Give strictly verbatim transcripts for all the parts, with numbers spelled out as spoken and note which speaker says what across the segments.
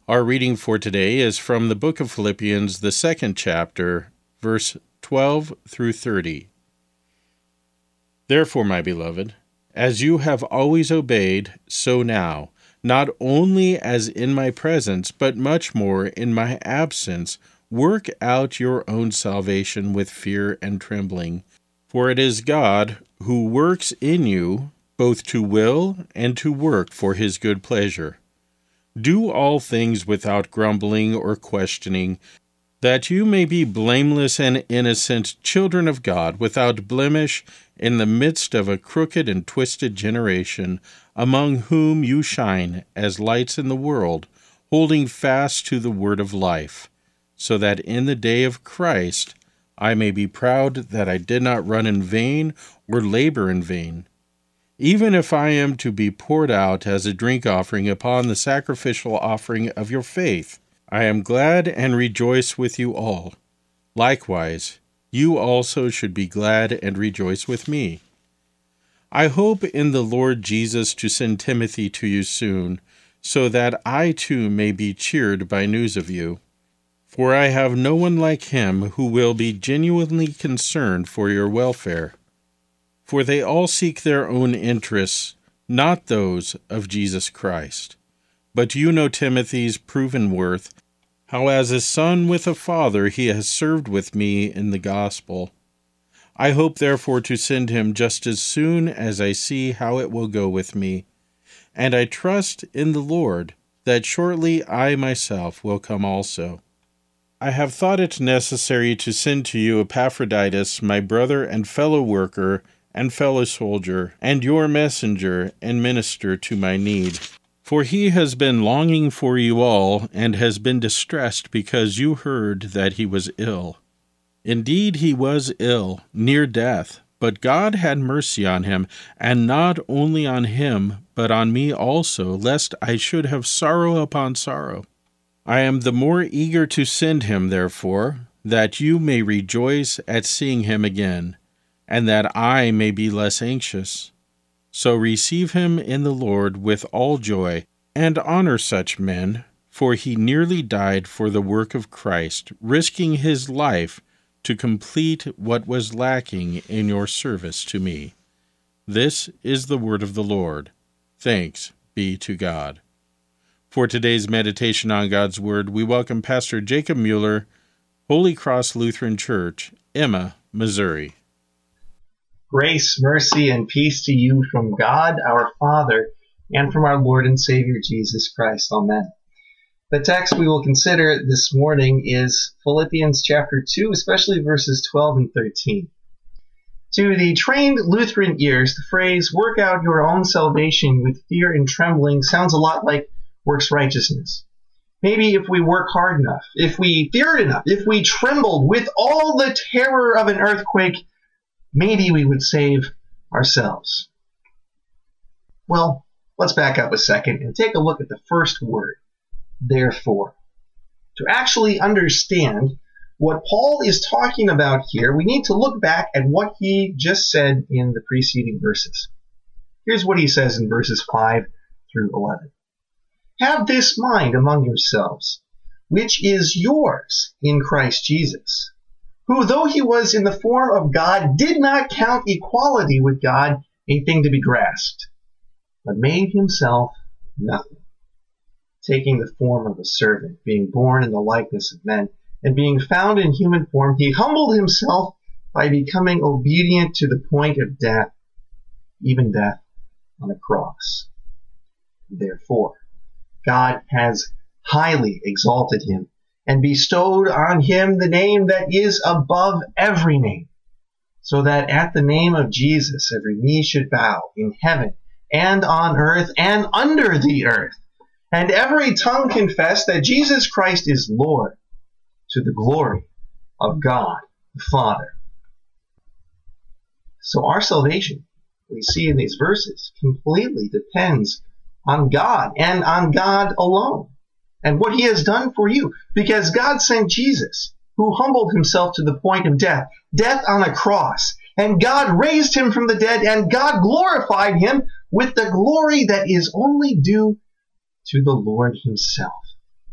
Speaker 1: Our reading for today is from the book of Philippians, the second chapter, verse twelve through thirty. Therefore, my beloved, as you have always obeyed, so now, not only as in my presence, but much more in my absence, work out your own salvation with fear and trembling. For it is God who works in you both to will and to work for his good pleasure. Do all things without grumbling or questioning, that you may be blameless and innocent children of God, without blemish, in the midst of a crooked and twisted generation, among whom you shine as lights in the world, holding fast to the word of life, so that in the day of Christ I may be proud that I did not run in vain or labor in vain. Even if I am to be poured out as a drink offering upon the sacrificial offering of your faith, I am glad and rejoice with you all. Likewise, you also should be glad and rejoice with me. I hope in the Lord Jesus to send Timothy to you soon, so that I too may be cheered by news of you. For I have no one like him who will be genuinely concerned for your welfare. For they all seek their own interests, not those of Jesus Christ. But you know Timothy's proven worth, how as a son with a father he has served with me in the gospel. I hope therefore to send him just as soon as I see how it will go with me. And I trust in the Lord that shortly I myself will come also. I have thought it necessary to send to you Epaphroditus, my brother and fellow worker, and fellow soldier, and your messenger and minister to my need. For he has been longing for you all, and has been distressed because you heard that he was ill. Indeed, he was ill, near death, but God had mercy on him, and not only on him, but on me also, lest I should have sorrow upon sorrow. I am the more eager to send him, therefore, that you may rejoice at seeing him again, and that I may be less anxious. So receive him in the Lord with all joy, and honor such men, for he nearly died for the work of Christ, risking his life to complete what was lacking in your service to me. This is the word of the Lord. Thanks be to God. For today's meditation on God's Word, we welcome Pastor Jacob Mueller, Holy Cross Lutheran Church, Emma, Missouri.
Speaker 2: Grace, mercy, and peace to you from God our Father and from our Lord and Savior Jesus Christ. Amen. The text we will consider this morning is Philippians chapter two, especially verses twelve and thirteen. To the trained Lutheran ears, the phrase, work out your own salvation with fear and trembling, sounds a lot like works righteousness. Maybe if we work hard enough, if we feared enough, if we trembled with all the terror of an earthquake, maybe we would save ourselves. Well, let's back up a second and take a look at the first word, therefore. To actually understand what Paul is talking about here, we need to look back at what he just said in the preceding verses. Here's what he says in verses five through eleven. Have this mind among yourselves, which is yours in Christ Jesus, who, though he was in the form of God, did not count equality with God a thing to be grasped, but made himself nothing, taking the form of a servant, being born in the likeness of men, and being found in human form, he humbled himself by becoming obedient to the point of death, even death on a cross. Therefore, God has highly exalted him and bestowed on him the name that is above every name, so that at the name of Jesus every knee should bow in heaven and on earth and under the earth, and every tongue confess that Jesus Christ is Lord, to the glory of God the Father. So our salvation, we see in these verses, completely depends on God and on God alone and what he has done for you, because God sent Jesus, who humbled himself to the point of death, death on a cross, and God raised him from the dead, and God glorified him with the glory that is only due to the Lord himself.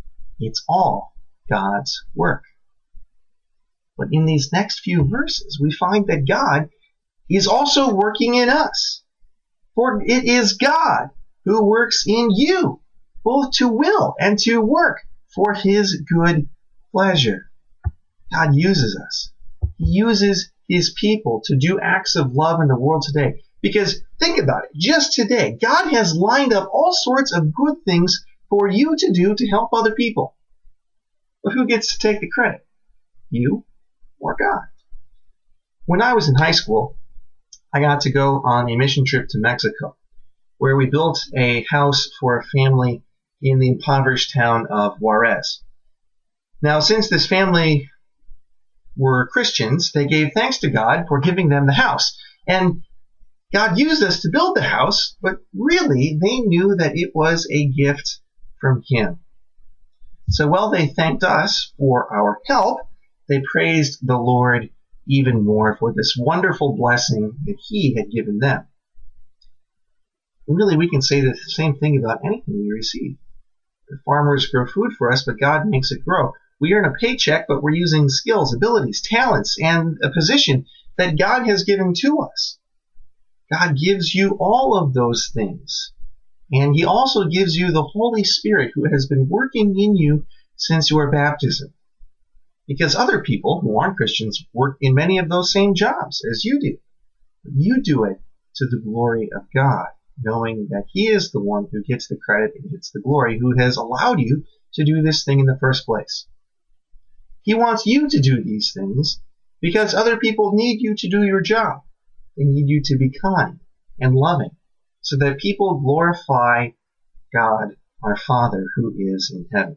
Speaker 2: It's all God's work. But in these next few verses, we find that God is also working in us. For it is God who works in you, both to will and to work for his good pleasure. God uses us. He uses his people to do acts of love in the world today. Because think about it, just today, God has lined up all sorts of good things for you to do to help other people. But who gets to take the credit? You or God? When I was in high school, I got to go on a mission trip to Mexico, where we built a house for a family in the impoverished town of Juarez. Now, since this family were Christians, they gave thanks to God for giving them the house. And God used us to build the house, but really they knew that it was a gift from him. So while they thanked us for our help, they praised the Lord even more for this wonderful blessing that he had given them. Really, we can say the same thing about anything we receive. The farmers grow food for us, but God makes it grow. We earn a paycheck, but we're using skills, abilities, talents, and a position that God has given to us. God gives you all of those things. And he also gives you the Holy Spirit who has been working in you since your baptism. Because other people who aren't Christians work in many of those same jobs as you do. You do it to the glory of God, knowing that he is the one who gets the credit and gets the glory, who has allowed you to do this thing in the first place. He wants you to do these things because other people need you to do your job. They need you to be kind and loving so that people glorify God, our Father, who is in heaven.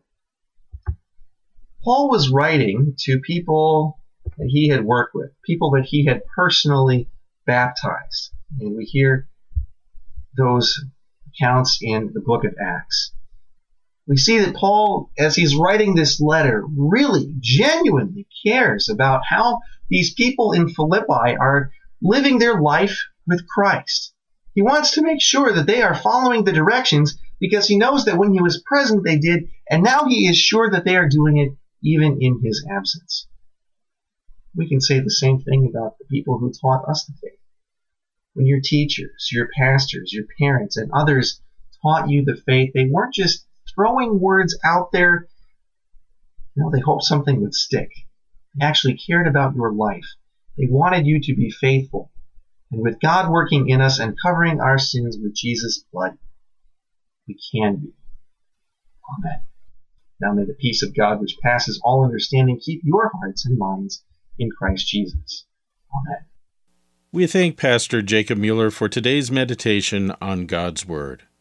Speaker 2: Paul was writing to people that he had worked with, people that he had personally baptized. And we hear those accounts in the book of Acts. We see that Paul, as he's writing this letter, really genuinely cares about how these people in Philippi are living their life with Christ. He wants to make sure that they are following the directions because he knows that when he was present they did, and now he is sure that they are doing it even in his absence. We can say the same thing about the people who taught us the faith. When your teachers, your pastors, your parents, and others taught you the faith, they weren't just throwing words out there. No, they hoped something would stick. They actually cared about your life. They wanted you to be faithful. And with God working in us and covering our sins with Jesus' blood, we can be. Amen. Now may the peace of God, which passes all understanding, keep your hearts and minds in Christ Jesus. Amen.
Speaker 1: We thank Pastor Jacob Mueller for today's meditation on God's Word.